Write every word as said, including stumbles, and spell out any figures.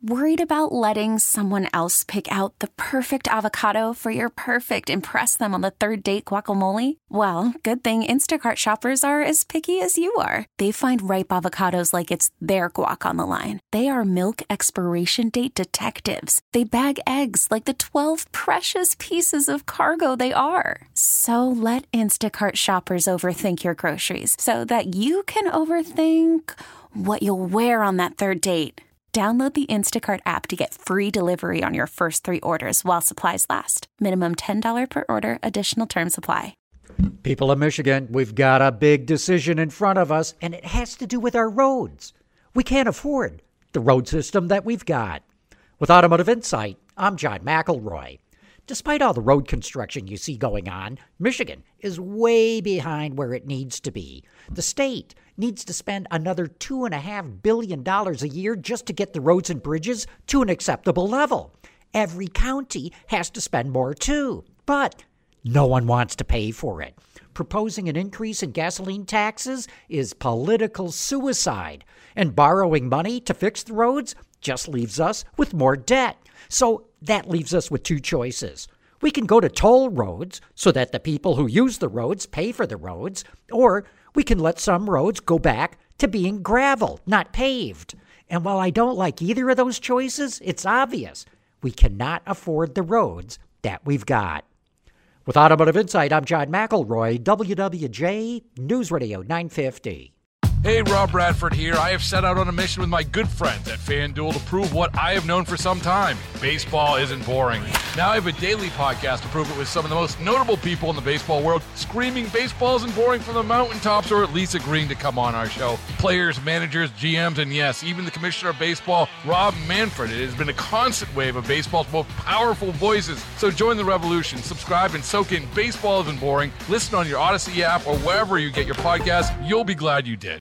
Worried about letting someone else pick out the perfect avocado for your perfect impress them on the third date guacamole? Well, good thing Instacart shoppers are as picky as you are. They find ripe avocados like it's their guac on the line. They are milk expiration date detectives. They bag eggs like the twelve precious pieces of cargo they are. So let Instacart shoppers overthink your groceries so that you can overthink what you'll wear on that third date. Download the Instacart app to get free delivery on your first three orders while supplies last. Minimum ten dollars per order. Additional terms apply. People of Michigan, we've got a big decision in front of us, and it has to do with our roads. We can't afford the road system that we've got. With Automotive Insight, I'm John McElroy. Despite all the road construction you see going on, Michigan is way behind where it needs to be. The state needs to spend another two point five billion dollars a year just to get the roads and bridges to an acceptable level. Every county has to spend more too, but no one wants to pay for it. Proposing an increase in gasoline taxes is political suicide, and borrowing money to fix the roads just leaves us with more debt. So that leaves us with two choices. We can go to toll roads so that the people who use the roads pay for the roads, or we can let some roads go back to being gravel, not paved. And while I don't like either of those choices, it's obvious we cannot afford the roads that we've got. With Automotive Insight, I'm John McElroy, W W J News Radio nine fifty. Hey, Rob Bradford here. I have set out on a mission with my good friends at FanDuel to prove what I have known for some time. Baseball isn't boring. Now I have a daily podcast to prove it with some of the most notable people in the baseball world, screaming baseball isn't boring from the mountaintops, or at least agreeing to come on our show. Players, managers, G Ms, and yes, even the commissioner of baseball, Rob Manfred. It has been a constant wave of baseball's most powerful voices. So join the revolution. Subscribe and soak in Baseball Isn't Boring. Listen on your Odyssey app or wherever you get your podcasts. You'll be glad you did.